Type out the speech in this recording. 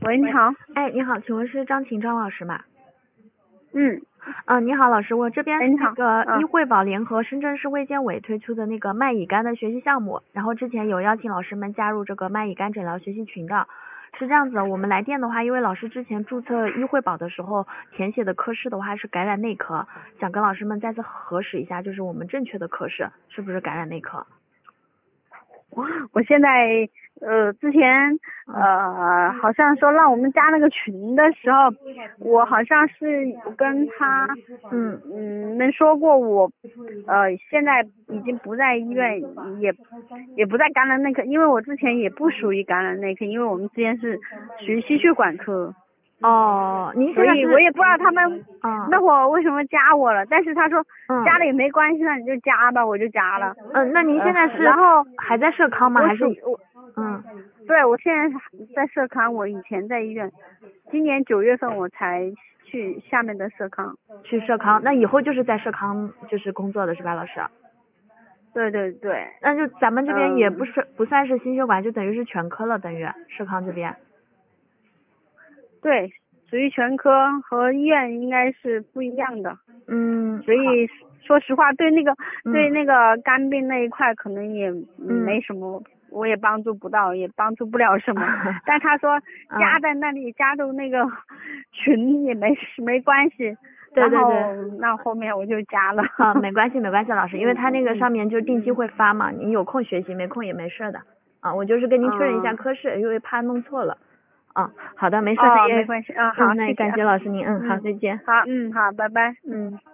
喂，你好。 哎，你好，请问是张老师吗？ 嗯。 你好，老师，我这边哎，你好。 那个医惠宝联合深圳市卫健委推出的那个麦乙肝的学习项目，然后之前有邀请老师们加入这个麦乙肝诊疗学习群的。是这样子，我们来电的话，因为老师之前注册医惠宝的时候填写的科室的话是感染内科，想跟老师们再次核实一下，就是我们正确的科室是不是感染内科？ 我现在之前好像说让我们加那个群的时候，我好像是跟他们说过我现在已经不在医院，也不在感染内科，因为我之前也不属于感染内科，因为我们之前是属于心血管科。 哦，您现在所以我也不知道他们那会儿为什么加我了，但是他说加了也没关系，那你就加吧，我就加了。 那您现在是然后还在社康吗？还是对，我现在在社康，我以前在医院，今年9月份我才去下面的社康。 去社康，那以后就是在社康就是工作的是吧，老师？ 对对对。 那就咱们这边也不算是心血管，就等于是全科了，等于社康这边。 对，属于全科，和医院应该是不一样的。所以说实话，对那个肝病那一块可能也没什么，我也帮助不到，也帮助不了什么。但他说加在那里，加入那个群也没关系。 对对对。 然后那后面我就加了。 没关系老师，因为他那个上面就定期会发嘛，你有空学习，没空也没事的。我就是跟您确认一下科室，因为怕弄错了。好的，没事。 没关系。好， 那也感谢老师您。好，再见。 好，好，拜拜。